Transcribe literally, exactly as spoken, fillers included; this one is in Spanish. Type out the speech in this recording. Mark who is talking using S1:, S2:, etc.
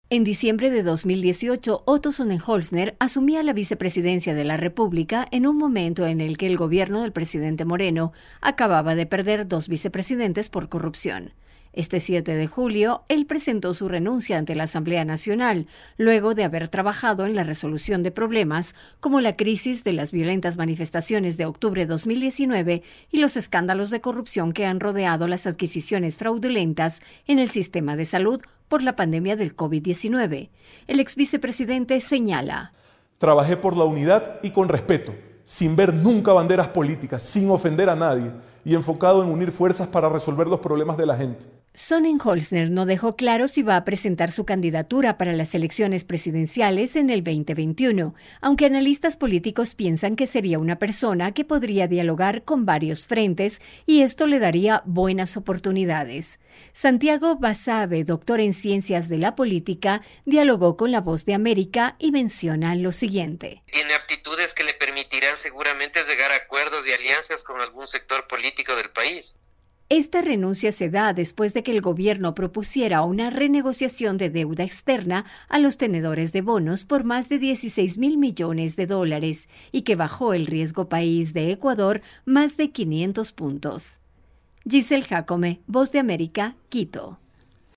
S1: En diciembre de dos mil dieciocho, Otto Sonnenholzner asumía la vicepresidencia de la República en un momento en el que el gobierno del presidente Moreno acababa de perder dos vicepresidentes por corrupción. Este siete de julio, él presentó su renuncia ante la Asamblea Nacional, luego de haber trabajado en la resolución de problemas como la crisis de las violentas manifestaciones de octubre de dos mil diecinueve y los escándalos de corrupción que han rodeado las adquisiciones fraudulentas en el sistema de salud por la pandemia del COVID diecinueve. El ex vicepresidente señala:
S2: Trabajé por la unidad y con respeto, sin ver nunca banderas políticas, sin ofender a nadie y enfocado en unir fuerzas para resolver los problemas de la gente.
S1: Sonnenholzner no dejó claro si va a presentar su candidatura para las elecciones presidenciales en el veinte veintiuno, aunque analistas políticos piensan que sería una persona que podría dialogar con varios frentes y esto le daría buenas oportunidades. Santiago Basabe, doctor en Ciencias de la Política, dialogó con La Voz de América y menciona lo siguiente.
S3: Tiene aptitudes que le permitirán seguramente llegar a acuerdos y alianzas con algún sector político del país.
S1: Esta renuncia se da después de que el gobierno propusiera una renegociación de deuda externa a los tenedores de bonos por más de dieciséis mil millones de dólares y que bajó el riesgo país de Ecuador más de quinientos puntos. Giselle Jacome, Voz de América, Quito.